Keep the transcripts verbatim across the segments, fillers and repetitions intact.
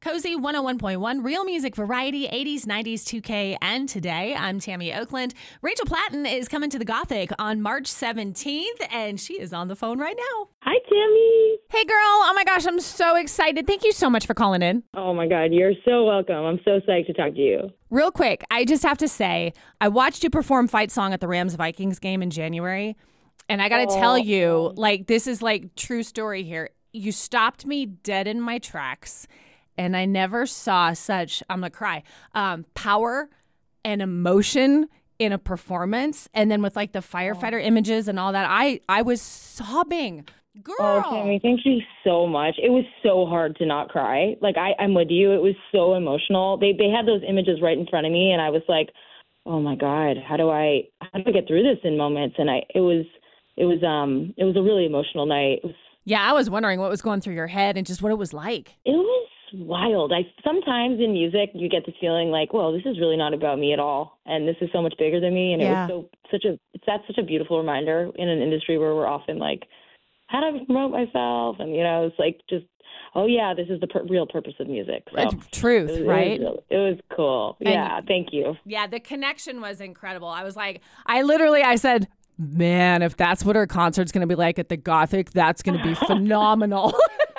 Cozy one oh one point one, real music variety, eighties, nineties, two K, and today. I'm Tammy Oakland. Rachel Platten is coming to the Gothic on March seventeenth, and she is on the phone right now. Hi, Tammy. Hey, girl. Oh, my gosh. I'm so excited. Thank you so much for calling in. Oh, my God. You're so welcome. I'm so psyched to talk to you. Real quick, I just have to say, I watched you perform Fight Song at the Rams-Vikings game in January, and I got to oh. tell you, like, this is, like, true story here. You stopped me dead in my tracks, and I never saw such, I'm going to cry, um, power and emotion in a performance. And then with, like, the firefighter oh. images and all that, I, I was sobbing. Girl. Oh, Tammy, thank you so much. It was so hard to not cry. Like, I, I'm with you. It was so emotional. They they had those images right in front of me, and I was like, oh, my God, how do I how do I get through this in moments? And I it was it was um it was a really emotional night. It was, Yeah, I was wondering what was going through your head and just what it was like. It was wild. I sometimes in music you get this feeling like, well, this is really not about me at all, and this is so much bigger than me. And yeah. it was so such a it's that's such a beautiful reminder in an industry where we're often like, how do I promote myself? And you know, it's like just, oh yeah, this is the per- real purpose of music. So Truth, it was, right? It was, it was cool. And yeah, thank you. Yeah, the connection was incredible. I was like, I literally, I said, man, if that's what our concert's going to be like at the Gothic, that's going to be phenomenal.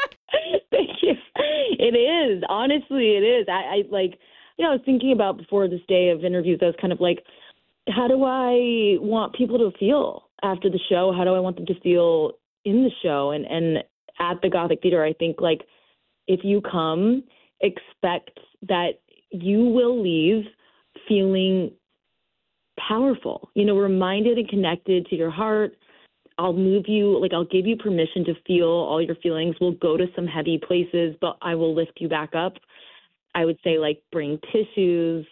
Thank you. It is. Honestly, it is. I, I like, you know, I was thinking about before this day of interviews, I was kind of like, how do I want people to feel after the show? How do I want them to feel in the show? And, and at the Gothic Theater, I think, like, if you come, expect that you will leave feeling powerful, you know, reminded and connected to your heart. I'll move you, like, I'll give you permission to feel all your feelings. We'll go to some heavy places, but I will lift you back up. I would say, like, bring tissues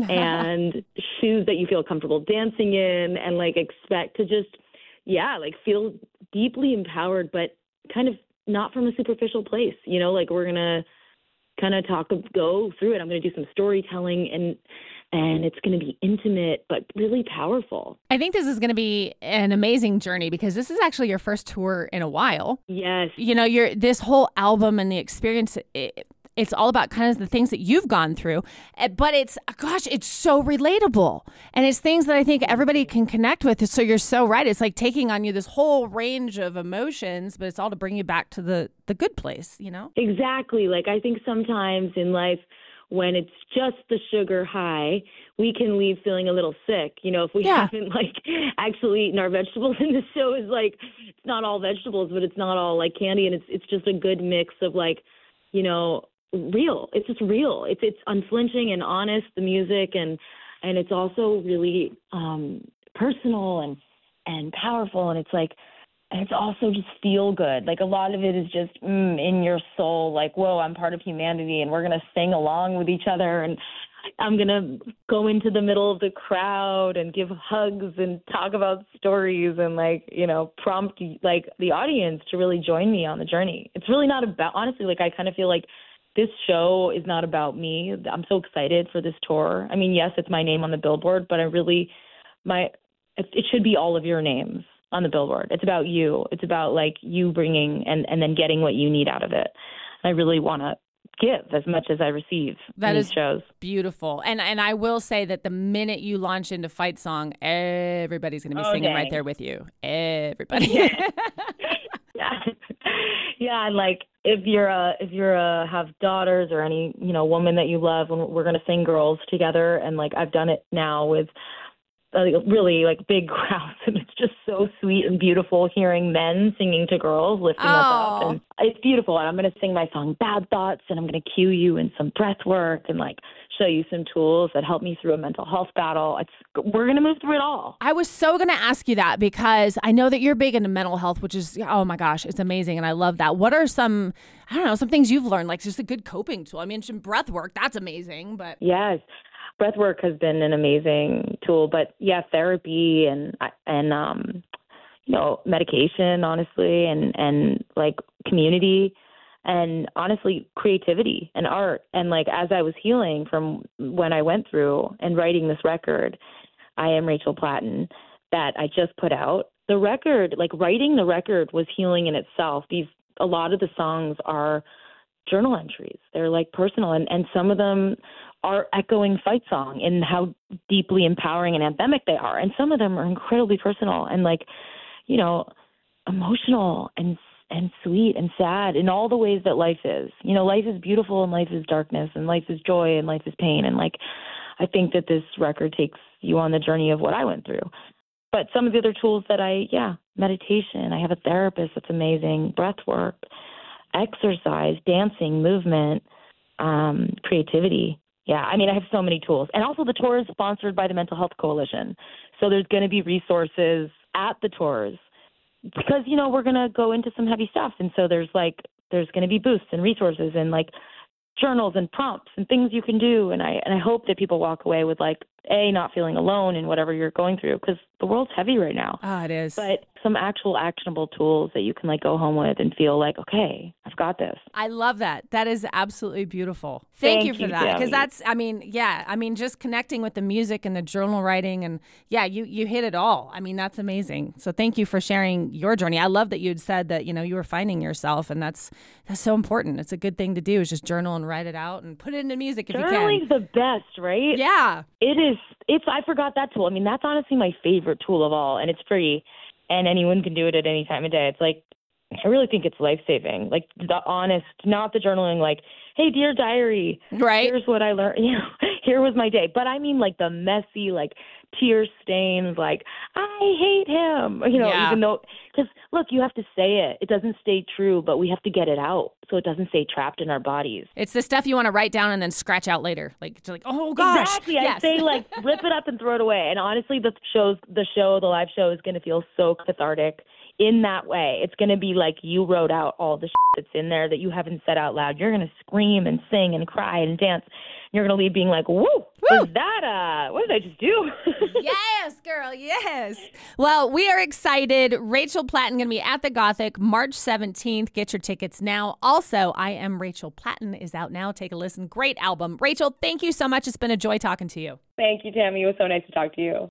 and shoes that you feel comfortable dancing in, and, like, expect to just, yeah, like, feel deeply empowered, but kind of not from a superficial place, you know, like, we're going to kind of talk, go through it. I'm going to do some storytelling, and and it's going to be intimate, but really powerful. I think this is going to be an amazing journey because this is actually your first tour in a while. Yes. You know, you're this whole album and the experience, it, it's all about kind of the things that you've gone through, but it's, gosh, it's so relatable. And it's things that I think everybody can connect with. So you're so right. It's like taking on you this whole range of emotions, but it's all to bring you back to the, the good place, you know? Exactly. Like, I think sometimes in life, when it's just the sugar high, we can leave feeling a little sick. You know, if we yeah. haven't, like, actually eaten our vegetables, and the show is like, it's not all vegetables, but it's not all like candy. And it's it's just a good mix of, like, you know, real. It's just real. It's it's unflinching and honest, the music, and and it's also really um, personal and and powerful. And it's like, and it's also just feel good. Like, a lot of it is just mm, in your soul, like, whoa, I'm part of humanity, and we're going to sing along with each other, and I'm going to go into the middle of the crowd and give hugs and talk about stories and, like, you know, prompt, like, the audience to really join me on the journey. It's really not about, honestly, like, I kind of feel like this show is not about me. I'm so excited for this tour. I mean, yes, it's my name on the billboard, but I really, my, it, it should be all of your names on the billboard. It's about you. It's about, like, you bringing and, and then getting what you need out of it. I really want to give as much as I receive that in these is shows. Beautiful. And and I will say that the minute you launch into Fight Song, everybody's going to be oh, singing dang. right there with you. Everybody. Yeah. yeah. yeah. And, like, if you're a, if you're a, have daughters or any, you know, woman that you love, we're going to sing Girls together. And, like, I've done it now with really, like, big crowds, and it's just so sweet and beautiful hearing men singing to girls, lifting oh. us up, and it's beautiful. And I'm going to sing my song Bad Thoughts, and I'm going to cue you in some breath work and, like, show you some tools that help me through a mental health battle. It's we're going to move through it all. I was so going to ask you that because I know that you're big into mental health, which is, oh my gosh, it's amazing. And I love that. What are some, I don't know, some things you've learned, like just a good coping tool? I mentioned breath work. That's amazing. But yes. Breath work has been an amazing tool, but yeah, therapy and, and, um, you know, medication, honestly, and, and like community, and honestly, creativity and art. And, like, as I was healing from when I went through and writing this record, I Am Rachel Platten, that I just put out, the record, like, writing the record was healing in itself. These, a lot of the songs are journal entries. They're like personal, and, and some of them are echoing Fight Song in how deeply empowering and anthemic they are. And some of them are incredibly personal and like, you know, emotional and and sweet and sad in all the ways that life is. You know, life is beautiful and life is darkness and life is joy and life is pain. And like, I think that this record takes you on the journey of what I went through. But some of the other tools that I, yeah, meditation, I have a therapist that's amazing, breath work, exercise, dancing, movement, um, creativity. Yeah, I mean, I have so many tools. And also the tour is sponsored by the Mental Health Coalition. So there's going to be resources at the tours because, you know, we're going to go into some heavy stuff. And so there's like, there's going to be boosts and resources and like journals and prompts and things you can do. And I, and I hope that people walk away with like, A, not feeling alone in whatever you're going through, because the world's heavy right now. Oh, it is. But some actual actionable tools that you can like go home with and feel like, okay, I've got this. I love that. That is absolutely beautiful. Thank, Thank you for you, that. Because Tammy. that's, I mean, yeah, I mean, just connecting with the music and the journal writing and yeah, you, you hit it all. I mean, that's amazing. So thank you for sharing your journey. I love that you had said that, you know, you were finding yourself, and that's, that's so important. It's a good thing to do, is just journal and write it out and put it into music if you can. Journaling's the best, right? Yeah. It is. It's, I forgot that tool. I mean, that's honestly my favorite tool of all, and it's free, and anyone can do it at any time of day. It's like, I really think it's life-saving. Like the honest, not the journaling, like, hey, dear diary, right? Here's what I learned. You know, here was my day. But I mean, like the messy, like tear stains, like I hate him. You know, Yeah. even though, because look, you have to say it. It doesn't stay true, but we have to get it out so it doesn't stay trapped in our bodies. It's the stuff you want to write down and then scratch out later. Like, it's like, oh gosh. Exactly. Yes. I say like rip it up and throw it away. And honestly, the shows, the show, the live show is going to feel so cathartic in that way. It's going to be like you wrote out all the shit that's in there that you haven't said out loud. You're going to scream and sing and cry and dance. You're going to leave being like, woo, Woo! was that, uh, what did I just do? Yes, girl, yes. Well, we are excited. Rachel Platten going to be at the Gothic March seventeenth. Get your tickets now. Also, I Am Rachel Platten is out now. Take a listen. Great album. Rachel, thank you so much. It's been a joy talking to you. Thank you, Tammy. It was so nice to talk to you.